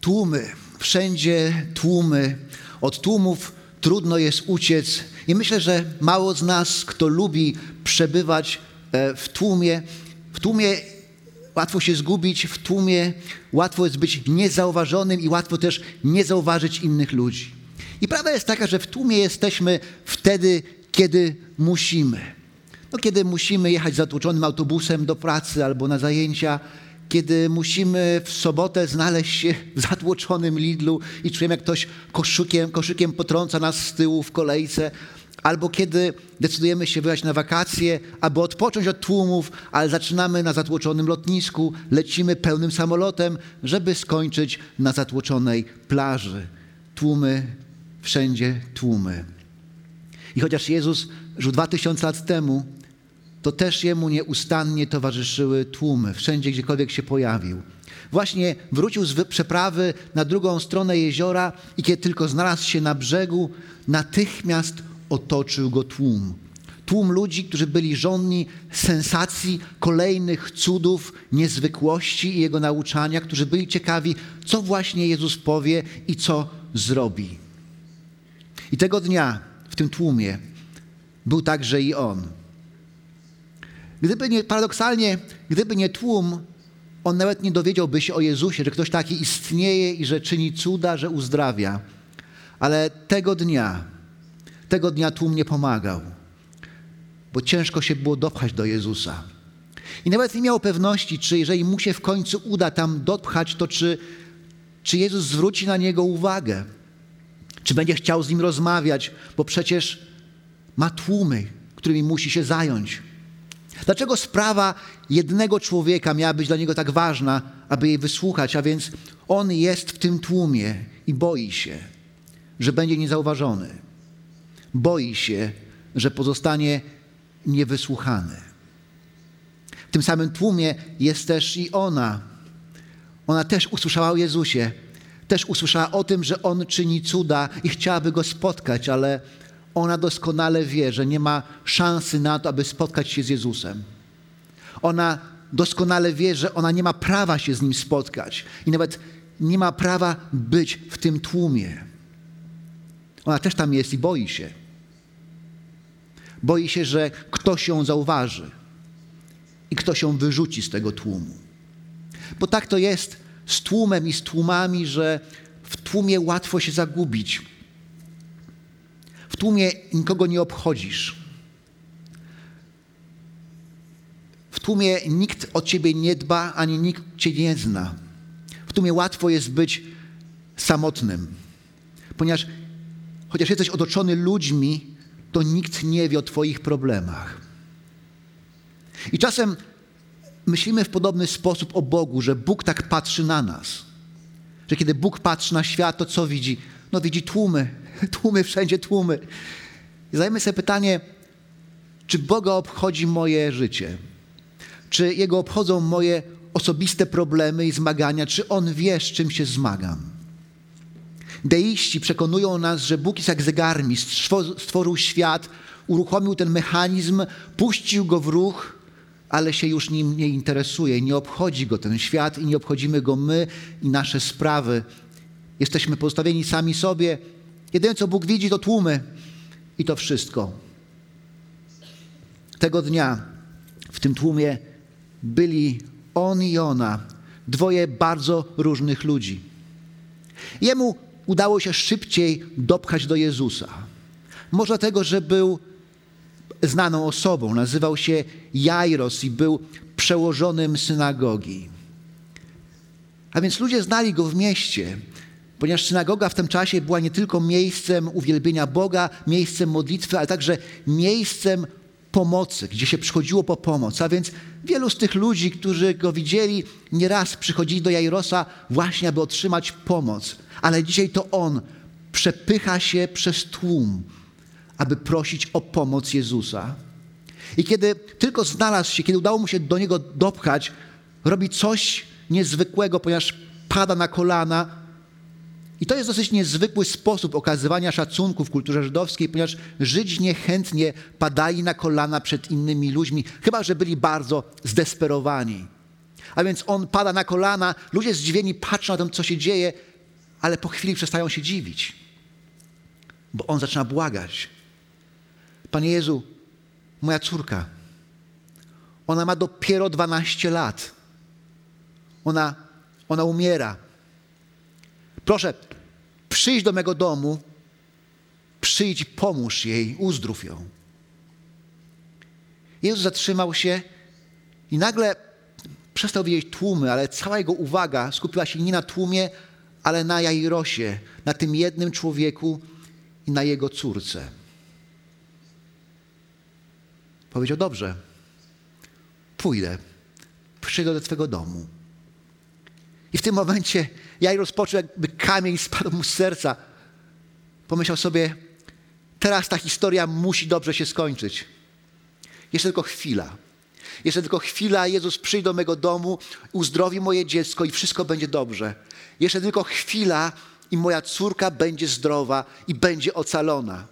Tłumy, wszędzie tłumy. Od tłumów trudno jest uciec i myślę, że mało z nas, kto lubi przebywać w tłumie łatwo się zgubić, w tłumie łatwo jest być niezauważonym i łatwo też nie zauważyć innych ludzi. I prawda jest taka, że w tłumie jesteśmy wtedy, kiedy musimy. Kiedy musimy jechać zatłoczonym autobusem do pracy albo na zajęcia, kiedy musimy w sobotę znaleźć się w zatłoczonym Lidlu i czujemy, jak ktoś koszykiem potrąca nas z tyłu w kolejce, albo kiedy decydujemy się wyjechać na wakacje, aby odpocząć od tłumów, ale zaczynamy na zatłoczonym lotnisku, lecimy pełnym samolotem, żeby skończyć na zatłoczonej plaży. Tłumy, wszędzie tłumy. I chociaż Jezus żył 2000 lat temu, to też Jemu nieustannie towarzyszyły tłumy, wszędzie, gdziekolwiek się pojawił. Właśnie wrócił z przeprawy na drugą stronę jeziora i kiedy tylko znalazł się na brzegu, natychmiast otoczył go tłum. Tłum ludzi, którzy byli żądni sensacji, kolejnych cudów, niezwykłości i Jego nauczania, którzy byli ciekawi, co właśnie Jezus powie i co zrobi. I tego dnia w tym tłumie był także i On. Paradoksalnie, gdyby nie tłum, on nawet nie dowiedziałby się o Jezusie, że ktoś taki istnieje i że czyni cuda, że uzdrawia. Ale tego dnia tłum nie pomagał, bo ciężko się było dopchać do Jezusa. I nawet nie miał pewności, czy jeżeli mu się w końcu uda tam dopchać, to czy Jezus zwróci na niego uwagę, czy będzie chciał z nim rozmawiać, bo przecież ma tłumy, którymi musi się zająć. Dlaczego sprawa jednego człowieka miała być dla niego tak ważna, aby jej wysłuchać? A więc on jest w tym tłumie i boi się, że będzie niezauważony. Boi się, że pozostanie niewysłuchany. W tym samym tłumie jest też i ona. Ona też usłyszała o Jezusie. Też usłyszała o tym, że On czyni cuda i chciałaby Go spotkać, ale ona doskonale wie, że nie ma szansy na to, aby spotkać się z Jezusem. Ona doskonale wie, że ona nie ma prawa się z Nim spotkać i nawet nie ma prawa być w tym tłumie. Ona też tam jest i boi się. Boi się, że ktoś ją zauważy i ktoś ją wyrzuci z tego tłumu. Bo tak to jest z tłumem i z tłumami, że w tłumie łatwo się zagubić. W tłumie nikogo nie obchodzisz. W tłumie nikt o ciebie nie dba, ani nikt cię nie zna. W tłumie łatwo jest być samotnym, ponieważ chociaż jesteś otoczony ludźmi, to nikt nie wie o twoich problemach. I czasem myślimy w podobny sposób o Bogu, że Bóg tak patrzy na nas. Że kiedy Bóg patrzy na świat, to co widzi? No widzi tłumy, wszędzie tłumy. I zadajmy sobie pytanie, czy Boga obchodzi moje życie? Czy Jego obchodzą moje osobiste problemy i zmagania? Czy On wie, z czym się zmagam? Deiści przekonują nas, że Bóg jest jak zegarmistrz, stworzył świat, uruchomił ten mechanizm, puścił go w ruch, ale się już nim nie interesuje. Nie obchodzi go ten świat i nie obchodzimy go my i nasze sprawy. Jesteśmy pozostawieni sami sobie. Jedyne, co Bóg widzi, to tłumy i to wszystko. Tego dnia w tym tłumie byli on i ona, dwoje bardzo różnych ludzi. Jemu udało się szybciej dopchać do Jezusa. Może dlatego, że był znaną osobą. Nazywał się Jairos i był przełożonym synagogi. A więc ludzie znali go w mieście, ponieważ synagoga w tym czasie była nie tylko miejscem uwielbienia Boga, miejscem modlitwy, ale także miejscem pomocy, gdzie się przychodziło po pomoc. A więc wielu z tych ludzi, którzy go widzieli, nieraz przychodzili do Jairosa właśnie, aby otrzymać pomoc. Ale dzisiaj to on przepycha się przez tłum, aby prosić o pomoc Jezusa. I kiedy tylko znalazł się, kiedy udało mu się do niego dopchać, robi coś niezwykłego, ponieważ pada na kolana. I to jest dosyć niezwykły sposób okazywania szacunku w kulturze żydowskiej, ponieważ Żydzi niechętnie padali na kolana przed innymi ludźmi, chyba że byli bardzo zdesperowani. A więc on pada na kolana, ludzie zdziwieni patrzą na to, co się dzieje, ale po chwili przestają się dziwić, bo on zaczyna błagać. Panie Jezu, moja córka, ona ma dopiero 12 lat. Ona umiera. Proszę, przyjdź do mego domu, przyjdź i pomóż jej, uzdrów ją. Jezus zatrzymał się i nagle przestał widzieć tłumy, ale cała jego uwaga skupiła się nie na tłumie, ale na Jairosie, na tym jednym człowieku i na jego córce. Powiedział, dobrze, pójdę, przyjdę do twego domu. I w tym momencie Jairos poczuł, jakby kamień spadł mu z serca. Pomyślał sobie, teraz ta historia musi dobrze się skończyć. Jeszcze tylko chwila. Jeszcze tylko chwila, Jezus przyjdzie do mego domu, uzdrowi moje dziecko i wszystko będzie dobrze. Jeszcze tylko chwila i moja córka będzie zdrowa i będzie ocalona.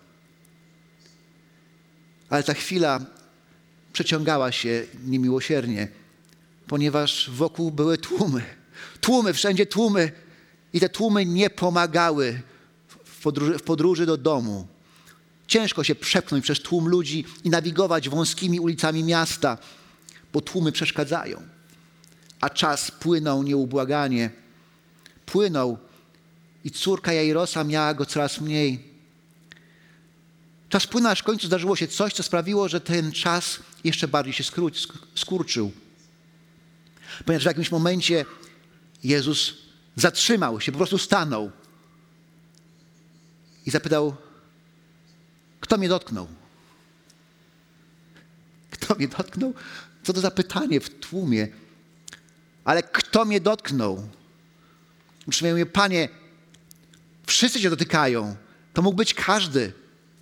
Ale ta chwila przeciągała się niemiłosiernie, ponieważ wokół były tłumy. Tłumy, wszędzie tłumy. I te tłumy nie pomagały w podróży do domu. Ciężko się przepchnąć przez tłum ludzi i nawigować wąskimi ulicami miasta, bo tłumy przeszkadzają. A czas płynął nieubłaganie. Płynął i córka Jairosa miała go coraz mniej. Czas płynął, aż w końcu zdarzyło się coś, co sprawiło, że ten czas jeszcze bardziej się skurczył. Ponieważ w jakimś momencie Jezus zatrzymał się, po prostu stanął i zapytał, kto mnie dotknął? Kto mnie dotknął? Co to za pytanie w tłumie? Ale kto mnie dotknął? Uczynniłem mnie, Panie, wszyscy cię dotykają. To mógł być każdy.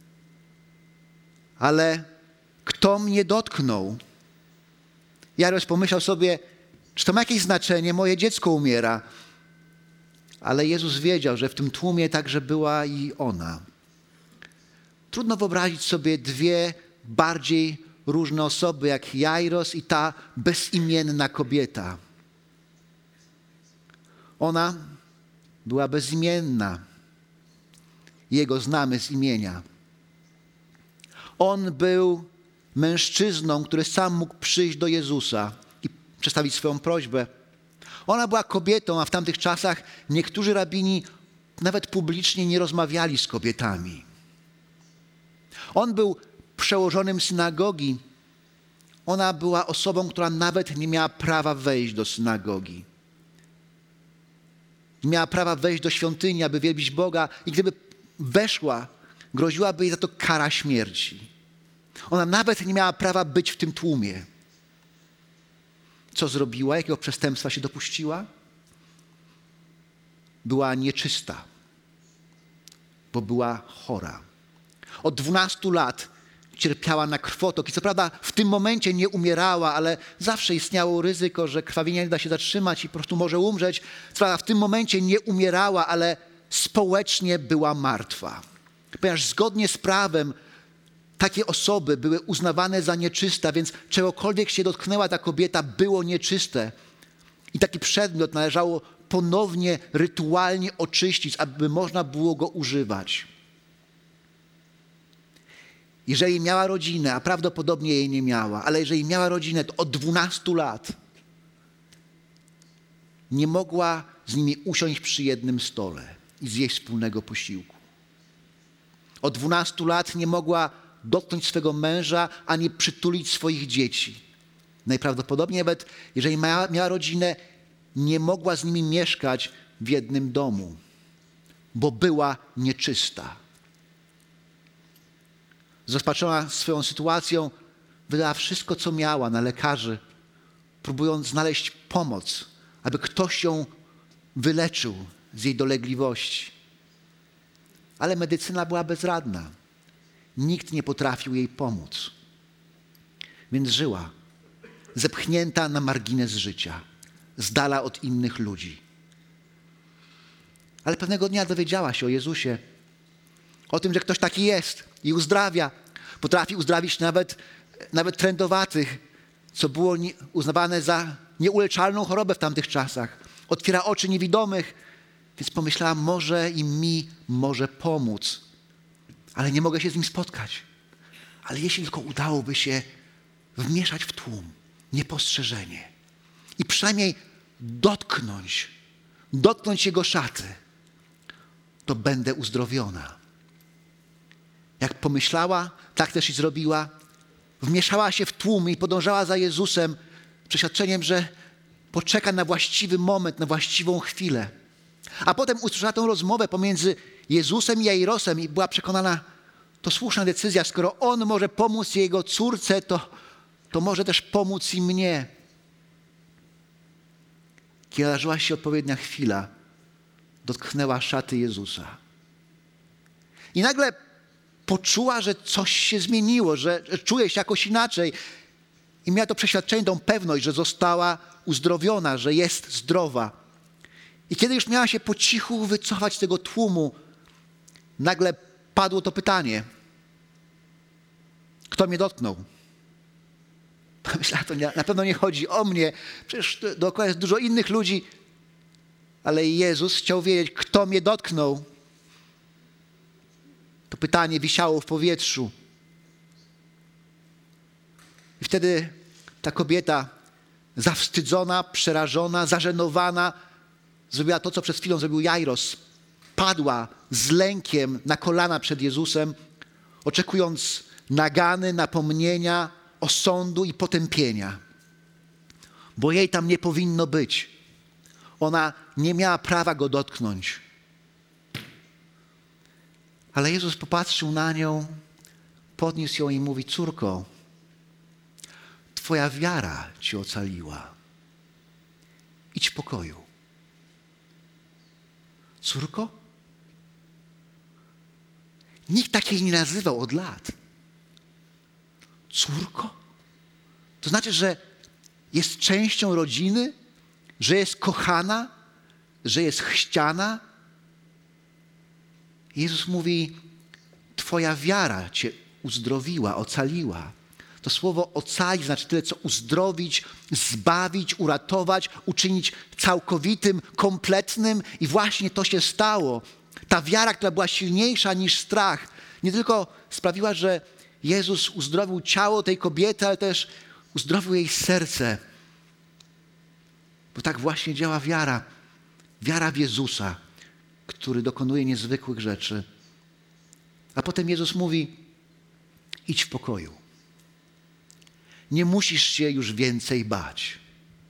Ale kto mnie dotknął? Jairos pomyślał sobie, czy to ma jakieś znaczenie? Moje dziecko umiera. Ale Jezus wiedział, że w tym tłumie także była i ona. Trudno wyobrazić sobie dwie bardziej różne osoby, jak Jairos i ta bezimienna kobieta. Ona była bezimienna. Jego znamy z imienia. On był mężczyzną, który sam mógł przyjść do Jezusa i przedstawić swoją prośbę. Ona była kobietą, a w tamtych czasach niektórzy rabini nawet publicznie nie rozmawiali z kobietami. On był przełożonym synagogi. Ona była osobą, która nawet nie miała prawa wejść do synagogi. Nie miała prawa wejść do świątyni, aby wielbić Boga i gdyby weszła, groziłaby jej za to kara śmierci. Ona nawet nie miała prawa być w tym tłumie. Co zrobiła? Jakiego przestępstwa się dopuściła? Była nieczysta, bo była chora. Od 12 lat cierpiała na krwotok i co prawda w tym momencie nie umierała, ale zawsze istniało ryzyko, że krwawienie nie da się zatrzymać i po prostu może umrzeć. Co prawda w tym momencie nie umierała, ale społecznie była martwa. Ponieważ zgodnie z prawem takie osoby były uznawane za nieczyste, więc czegokolwiek się dotknęła ta kobieta, było nieczyste. I taki przedmiot należało ponownie rytualnie oczyścić, aby można było go używać. Jeżeli miała rodzinę, a prawdopodobnie jej nie miała, ale jeżeli miała rodzinę, to od 12 lat nie mogła z nimi usiąść przy jednym stole i zjeść wspólnego posiłku. Od 12 lat nie mogła dotknąć swego męża, ani przytulić swoich dzieci. Najprawdopodobniej nawet, jeżeli miała rodzinę, nie mogła z nimi mieszkać w jednym domu, bo była nieczysta. Zrozpaczona swoją sytuacją, wydała wszystko, co miała na lekarzy, próbując znaleźć pomoc, aby ktoś ją wyleczył z jej dolegliwości. Ale medycyna była bezradna. Nikt nie potrafił jej pomóc. Więc żyła, zepchnięta na margines życia, z dala od innych ludzi. Ale pewnego dnia dowiedziała się o Jezusie, o tym, że ktoś taki jest i uzdrawia. Potrafi uzdrawić nawet trędowatych, co było uznawane za nieuleczalną chorobę w tamtych czasach. Otwiera oczy niewidomych Więc pomyślałam, może i mi może pomóc, ale nie mogę się z nim spotkać. Ale jeśli tylko udałoby się wmieszać w tłum, niepostrzeżenie i przynajmniej dotknąć jego szaty, to będę uzdrowiona. Jak pomyślała, tak też i zrobiła. Wmieszała się w tłum i podążała za Jezusem przeświadczeniem, że poczeka na właściwy moment, na właściwą chwilę. A potem usłyszała tę rozmowę pomiędzy Jezusem i Jairosem i była przekonana, to słuszna decyzja, skoro on może pomóc jego córce, to może też pomóc i mnie. Kiedy nadarzyła się odpowiednia chwila, dotknęła szaty Jezusa. I nagle poczuła, że coś się zmieniło, że czuje się jakoś inaczej. I miała to przeświadczenie, tą pewność, że została uzdrowiona, że jest zdrowa. I kiedy już miała się po cichu wycofać z tego tłumu, nagle padło to pytanie. Kto mnie dotknął? Myślała, to na pewno nie chodzi o mnie. Przecież dookoła jest dużo innych ludzi. Ale Jezus chciał wiedzieć, kto mnie dotknął. To pytanie wisiało w powietrzu. I wtedy ta kobieta, zawstydzona, przerażona, zażenowana, zrobiła to, co przed chwilą zrobił Jairos. Padła z lękiem na kolana przed Jezusem, oczekując nagany, napomnienia, osądu i potępienia. Bo jej tam nie powinno być. Ona nie miała prawa go dotknąć. Ale Jezus popatrzył na nią, podniósł ją i mówi: córko, twoja wiara cię ocaliła. Idź w pokoju. Córko? Nikt takiej nie nazywał od lat. Córko? To znaczy, że jest częścią rodziny, że jest kochana, że jest chciana. Jezus mówi: twoja wiara cię uzdrowiła, ocaliła. To słowo ocalić znaczy tyle, co uzdrowić, zbawić, uratować, uczynić całkowitym, kompletnym. I właśnie to się stało. Ta wiara, która była silniejsza niż strach, nie tylko sprawiła, że Jezus uzdrowił ciało tej kobiety, ale też uzdrowił jej serce. Bo tak właśnie działa wiara. Wiara w Jezusa, który dokonuje niezwykłych rzeczy. A potem Jezus mówi: idź w pokoju. Nie musisz się już więcej bać.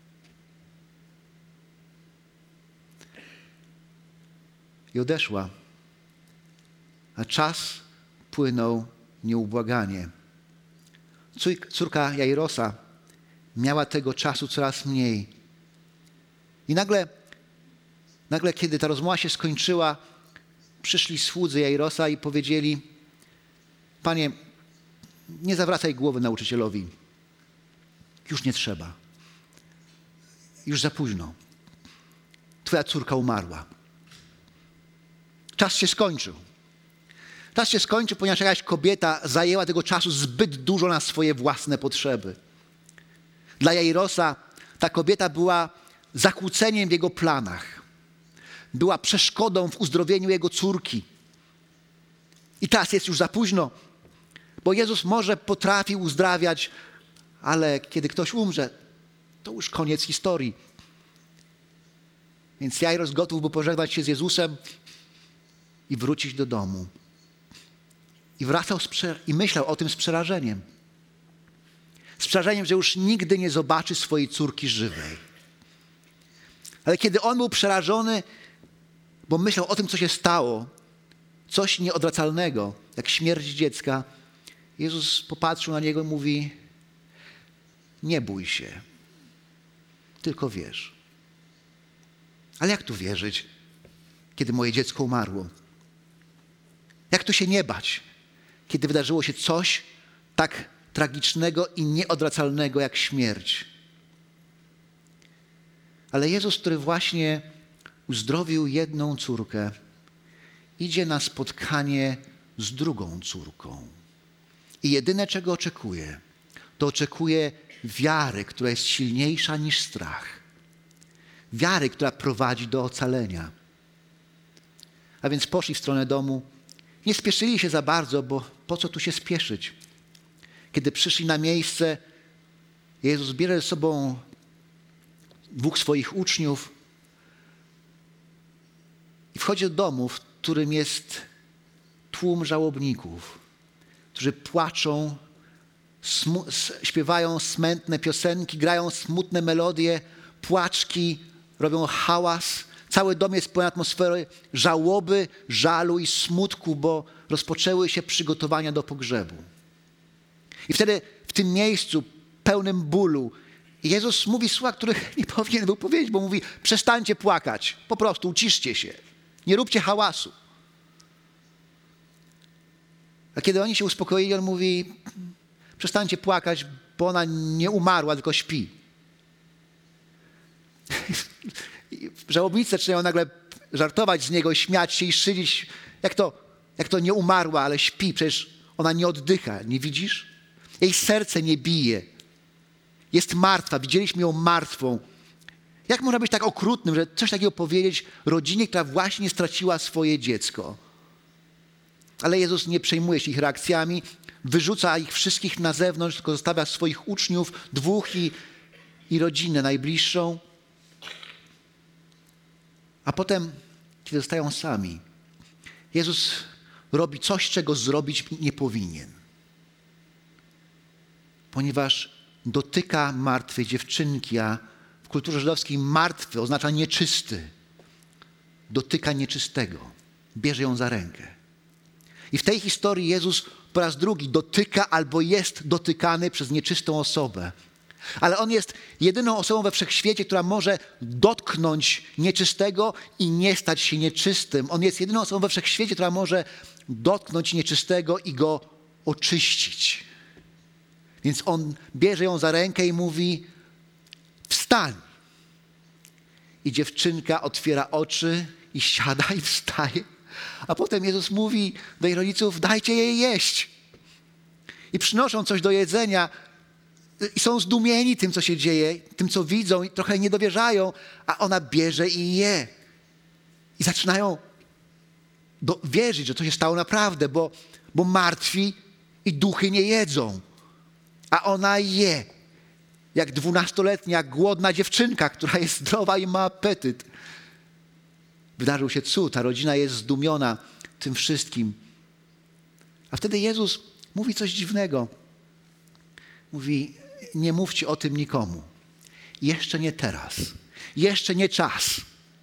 I odeszła. A czas płynął nieubłaganie. Córka Jairosa miała tego czasu coraz mniej. I nagle, kiedy ta rozmowa się skończyła, przyszli słudzy Jairosa i powiedzieli: Panie, nie zawracaj głowy nauczycielowi. Już nie trzeba. Już za późno. Twoja córka umarła. Czas się skończył. Czas się skończył, ponieważ jakaś kobieta zajęła tego czasu zbyt dużo na swoje własne potrzeby. Dla Jairosa ta kobieta była zakłóceniem w jego planach. Była przeszkodą w uzdrowieniu jego córki. I teraz jest już za późno, bo Jezus może potrafi uzdrawiać, ale kiedy ktoś umrze, to już koniec historii. Więc Jairos gotów był pożegnać się z Jezusem i wrócić do domu. I wracał i myślał o tym z przerażeniem. Z przerażeniem, że już nigdy nie zobaczy swojej córki żywej. Ale kiedy on był przerażony, bo myślał o tym, co się stało, coś nieodwracalnego, jak śmierć dziecka, Jezus popatrzył na niego i mówi: nie bój się, tylko wierz. Ale jak tu wierzyć, kiedy moje dziecko umarło? Jak tu się nie bać, kiedy wydarzyło się coś tak tragicznego i nieodwracalnego jak śmierć? Ale Jezus, który właśnie uzdrowił jedną córkę, idzie na spotkanie z drugą córką. I jedyne, czego oczekuje, to oczekuje wiary, która jest silniejsza niż strach. Wiary, która prowadzi do ocalenia. A więc poszli w stronę domu. Nie spieszyli się za bardzo, bo po co tu się spieszyć? Kiedy przyszli na miejsce, Jezus bierze ze sobą 2 swoich uczniów i wchodzi do domu, w którym jest tłum żałobników, którzy płaczą, śpiewają smętne piosenki, grają smutne melodie, płaczki, robią hałas. Cały dom jest pełen atmosfery żałoby, żalu i smutku, bo rozpoczęły się przygotowania do pogrzebu. I wtedy w tym miejscu pełnym bólu Jezus mówi słowa, których nie powinien był powiedzieć, bo mówi: przestańcie płakać, po prostu uciszcie się, nie róbcie hałasu. A kiedy oni się uspokoili, on mówi: przestańcie płakać, bo ona nie umarła, tylko śpi. Żałobnicy zaczynają nagle żartować z niego, śmiać się i szydzić. Jak to nie umarła, ale śpi? Przecież ona nie oddycha, nie widzisz? Jej serce nie bije. Jest martwa, widzieliśmy ją martwą. Jak można być tak okrutnym, że coś takiego powiedzieć rodzinie, która właśnie straciła swoje dziecko? Ale Jezus nie przejmuje się ich reakcjami, wyrzuca ich wszystkich na zewnątrz, tylko zostawia swoich uczniów, 2 i rodzinę najbliższą. A potem, kiedy zostają sami, Jezus robi coś, czego zrobić nie powinien. Ponieważ dotyka martwej dziewczynki, a w kulturze żydowskiej martwy oznacza nieczysty. Dotyka nieczystego. Bierze ją za rękę. I w tej historii Jezus po raz drugi dotyka albo jest dotykany przez nieczystą osobę. Ale On jest jedyną osobą we wszechświecie, która może dotknąć nieczystego i nie stać się nieczystym. On jest jedyną osobą we wszechświecie, która może dotknąć nieczystego i go oczyścić. Więc On bierze ją za rękę i mówi: wstań. I dziewczynka otwiera oczy i siada i wstaje. A potem Jezus mówi do jej rodziców: dajcie jej jeść. I przynoszą coś do jedzenia i są zdumieni tym, co się dzieje, tym, co widzą, i trochę nie dowierzają, a ona bierze i je. I zaczynają wierzyć, że to się stało naprawdę, bo martwi i duchy nie jedzą. A ona je, jak 12-letnia głodna dziewczynka, która jest zdrowa i ma apetyt. Wydarzył się cud, ta rodzina jest zdumiona tym wszystkim. A wtedy Jezus mówi coś dziwnego. Mówi: nie mówcie o tym nikomu. Jeszcze nie teraz. Jeszcze nie czas.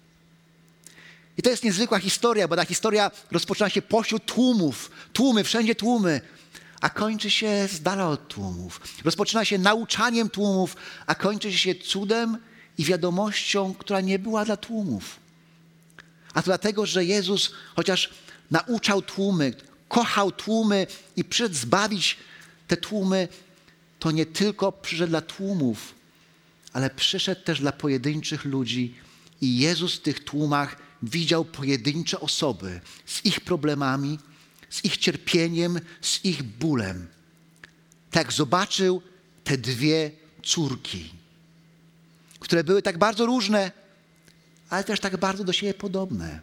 I to jest niezwykła historia, bo ta historia rozpoczyna się pośród tłumów. Tłumy, wszędzie tłumy. A kończy się z dala od tłumów. Rozpoczyna się nauczaniem tłumów, a kończy się cudem i wiadomością, która nie była dla tłumów. A to dlatego, że Jezus, chociaż nauczał tłumy, kochał tłumy i przyszedł zbawić te tłumy, to nie tylko przyszedł dla tłumów, ale przyszedł też dla pojedynczych ludzi. I Jezus w tych tłumach widział pojedyncze osoby z ich problemami, z ich cierpieniem, z ich bólem. Tak zobaczył te 2 córki, które były tak bardzo różne, ale też tak bardzo do siebie podobne.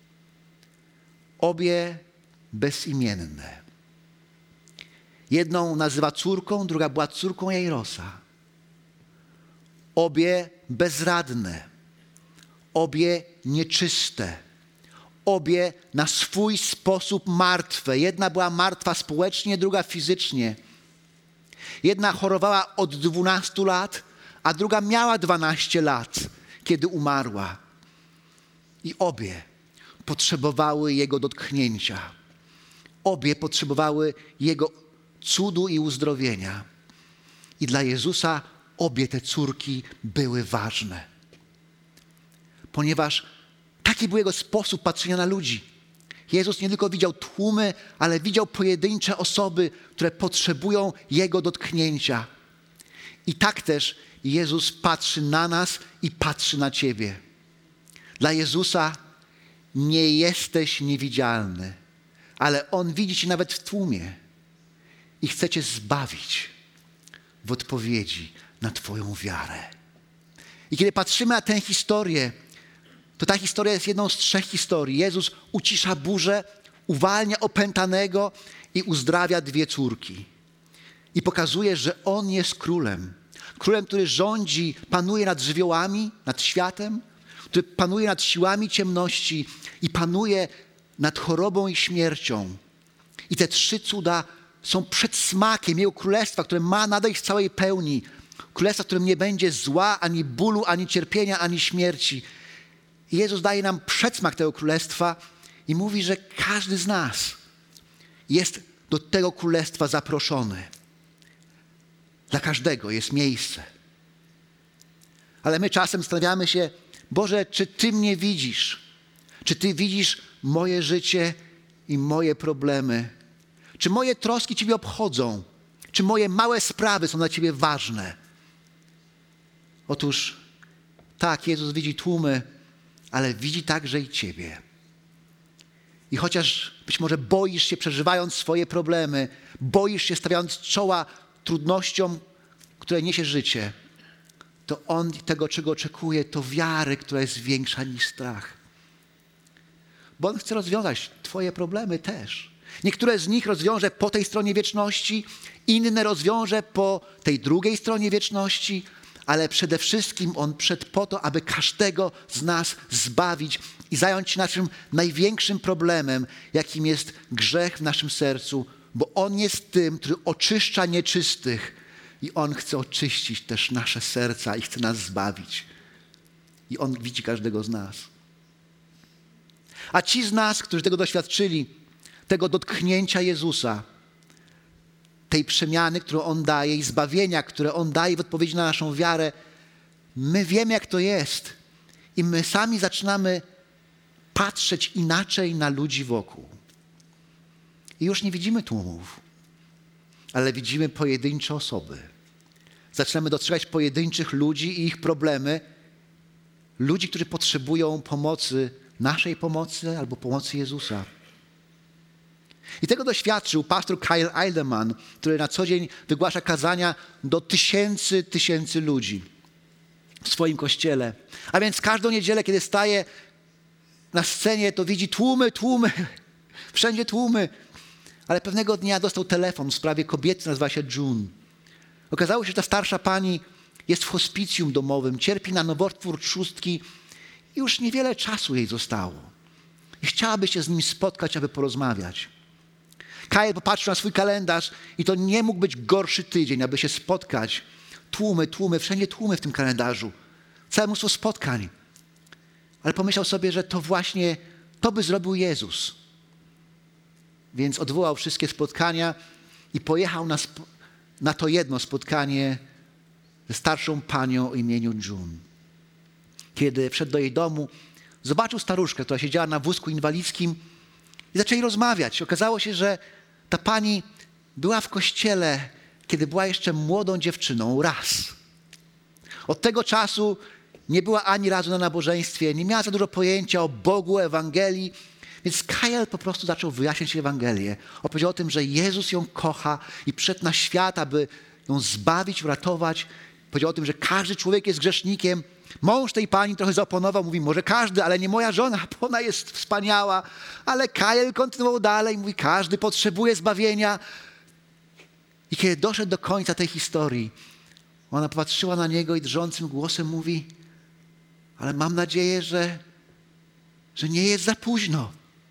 Obie bezimienne. Jedną nazywa córką, druga była córką Jairosa. Obie bezradne. Obie nieczyste. Obie na swój sposób martwe. Jedna była martwa społecznie, druga fizycznie. Jedna chorowała od 12 lat, a druga miała 12 lat, kiedy umarła. I obie potrzebowały Jego dotknięcia. Obie potrzebowały Jego cudu i uzdrowienia. I dla Jezusa obie te córki były ważne. Ponieważ taki był Jego sposób patrzenia na ludzi. Jezus nie tylko widział tłumy, ale widział pojedyncze osoby, które potrzebują Jego dotknięcia. I tak też Jezus patrzy na nas i patrzy na ciebie. Dla Jezusa nie jesteś niewidzialny, ale On widzi cię nawet w tłumie i chce cię zbawić w odpowiedzi na twoją wiarę. I kiedy patrzymy na tę historię, to ta historia jest jedną z 3 historii. Jezus ucisza burzę, uwalnia opętanego i uzdrawia 2 córki. I pokazuje, że On jest królem. Królem, który rządzi, panuje nad żywiołami, nad światem, który panuje nad siłami ciemności i panuje nad chorobą i śmiercią. I te 3 cuda są przedsmakiem Jego królestwa, które ma nadejść w całej pełni. Królestwa, w którym nie będzie zła, ani bólu, ani cierpienia, ani śmierci. I Jezus daje nam przedsmak tego królestwa i mówi, że każdy z nas jest do tego królestwa zaproszony. Dla każdego jest miejsce. Ale my czasem zastanawiamy się, Boże, czy Ty mnie widzisz? Czy Ty widzisz moje życie i moje problemy? Czy moje troski Ciebie obchodzą? Czy moje małe sprawy są dla Ciebie ważne? Otóż tak, Jezus widzi tłumy, ale widzi także i Ciebie. I chociaż być może boisz się, przeżywając swoje problemy, boisz się, stawiając czoła trudnościom, które niesie życie, to On tego, czego oczekuje, to wiary, która jest większa niż strach. Bo On chce rozwiązać Twoje problemy też. Niektóre z nich rozwiąże po tej stronie wieczności, inne rozwiąże po tej drugiej stronie wieczności, ale przede wszystkim On przyszedł po to, aby każdego z nas zbawić i zająć się naszym największym problemem, jakim jest grzech w naszym sercu, bo On jest tym, który oczyszcza nieczystych i On chce oczyścić też nasze serca i chce nas zbawić. I On widzi każdego z nas. A ci z nas, którzy tego doświadczyli, tego dotknięcia Jezusa, tej przemiany, którą On daje i zbawienia, które On daje w odpowiedzi na naszą wiarę, my wiemy, jak to jest. I my sami zaczynamy patrzeć inaczej na ludzi wokół. I już nie widzimy tłumów, ale widzimy pojedyncze osoby. Zaczynamy dostrzegać pojedynczych ludzi i ich problemy. Ludzi, którzy potrzebują pomocy, naszej pomocy albo pomocy Jezusa. I tego doświadczył pastor Kyle Eidelman, który na co dzień wygłasza kazania do tysięcy ludzi w swoim kościele. A więc każdą niedzielę, kiedy staje na scenie, to widzi tłumy, wszędzie tłumy. Ale pewnego dnia dostał telefon w sprawie kobiety, nazywa się June. Okazało się, że ta starsza pani jest w hospicjum domowym, cierpi na nowotwór trzustki i już niewiele czasu jej zostało. I chciałaby się z nim spotkać, aby porozmawiać. Kyle popatrzył na swój kalendarz i to nie mógł być gorszy tydzień, aby się spotkać. Tłumy, wszędzie tłumy w tym kalendarzu. Całe mnóstwo spotkań. Ale pomyślał sobie, że to właśnie to by zrobił Jezus. Więc odwołał wszystkie spotkania i pojechał na to jedno spotkanie ze starszą panią o imieniu June. Kiedy wszedł do jej domu, zobaczył staruszkę, która siedziała na wózku inwalidzkim i zaczęli rozmawiać. Okazało się, że ta pani była w kościele, kiedy była jeszcze młodą dziewczyną, raz. Od tego czasu nie była ani razu na nabożeństwie, nie miała za dużo pojęcia o Bogu, Ewangelii, więc Kyle po prostu zaczął wyjaśniać Ewangelię. Opowiedział o tym, że Jezus ją kocha i przyszedł na świat, aby ją zbawić, uratować. Powiedział o tym, że każdy człowiek jest grzesznikiem. Mąż tej pani trochę zaoponował, mówi, może każdy, ale nie moja żona, bo ona jest wspaniała. Ale Kyle kontynuował dalej, mówi, każdy potrzebuje zbawienia. I kiedy doszedł do końca tej historii, ona popatrzyła na niego i drżącym głosem mówi, ale mam nadzieję, że nie jest za późno.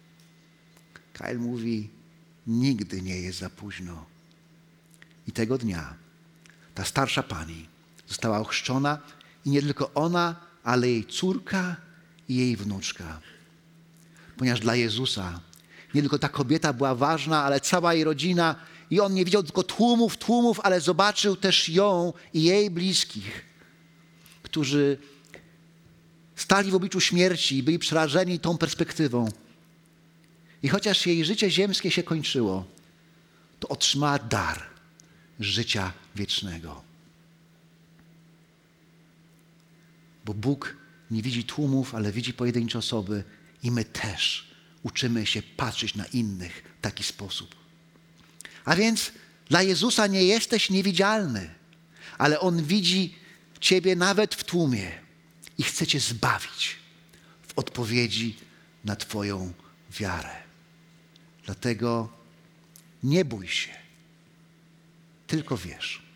Kyle mówi, nigdy nie jest za późno. I tego dnia ta starsza pani została ochrzczona i nie tylko ona, ale jej córka i jej wnuczka. Ponieważ dla Jezusa nie tylko ta kobieta była ważna, ale cała jej rodzina i On nie widział tylko tłumów, ale zobaczył też ją i jej bliskich, którzy stali w obliczu śmierci i byli przerażeni tą perspektywą. I chociaż jej życie ziemskie się kończyło, to otrzymała dar życia wiecznego. Bo Bóg nie widzi tłumów, ale widzi pojedyncze osoby i my też uczymy się patrzeć na innych w taki sposób. A więc dla Jezusa nie jesteś niewidzialny, ale On widzi Ciebie nawet w tłumie i chce Cię zbawić. W odpowiedzi na Twoją wiarę. Dlatego nie bój się, tylko wierz.